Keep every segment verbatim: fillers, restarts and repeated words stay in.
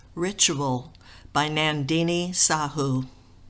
Ritual by Nandini Sahu.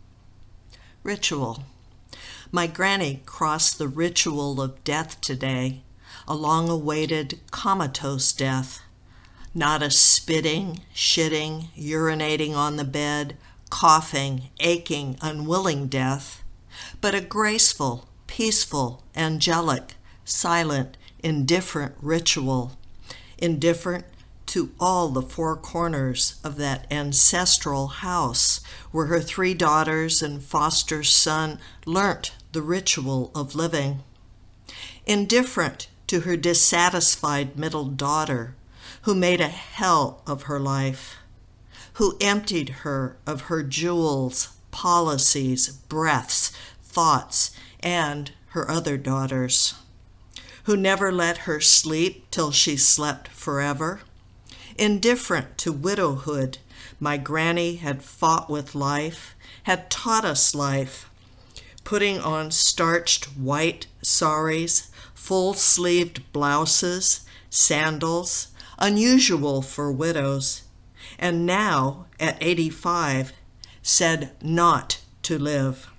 Ritual. My granny crossed the ritual of death today, a long-awaited comatose death. Not a spitting, shitting, urinating on the bed, coughing, aching, unwilling death, but a graceful, peaceful, angelic, silent, indifferent ritual, indifferent to all the four corners of that ancestral house where her three daughters and foster son learnt the ritual of living. Indifferent to her dissatisfied middle daughter, who made a hell of her life, who emptied her of her jewels, policies, breaths, thoughts, and her other daughters, who never let her sleep till she slept forever. Indifferent to widowhood, my granny had fought with life, had taught us life, putting on starched white saris, full-sleeved blouses, sandals, unusual for widows, and now, at eighty-five, said not to live.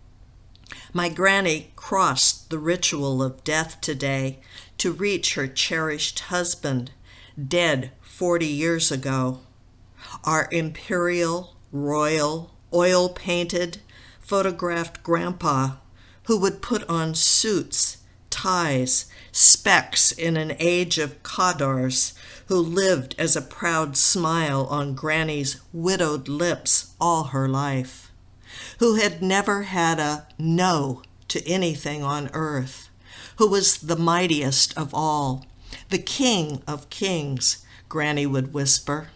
My granny crossed the ritual of death today to reach her cherished husband, dead forty years ago. Our imperial, royal, oil-painted, photographed grandpa, who would put on suits, ties, specs in an age of Khadars, who lived as a proud smile on Granny's widowed lips all her life, who had never had a no to anything on earth, who was the mightiest of all, the king of kings, Granny would whisper.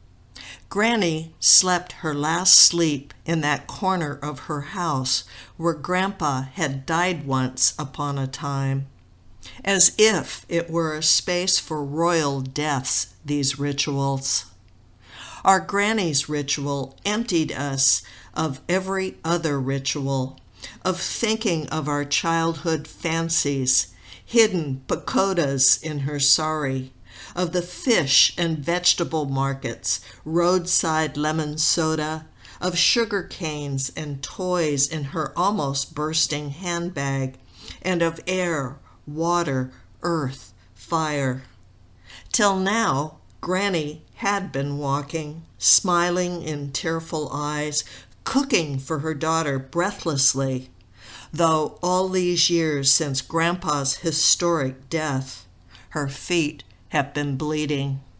Granny slept her last sleep in that corner of her house where Grandpa had died once upon a time, as if it were a space for royal deaths, these rituals. Our Granny's ritual emptied us of every other ritual, of thinking of our childhood fancies, hidden pakodas in her sari, of the fish and vegetable markets, roadside lemon soda, of sugar canes and toys in her almost bursting handbag, and of air, water, earth, fire. Till now, Granny had been walking, smiling in tearful eyes, cooking for her daughter breathlessly, though all these years since Grandpa's historic death, her feet have been bleeding.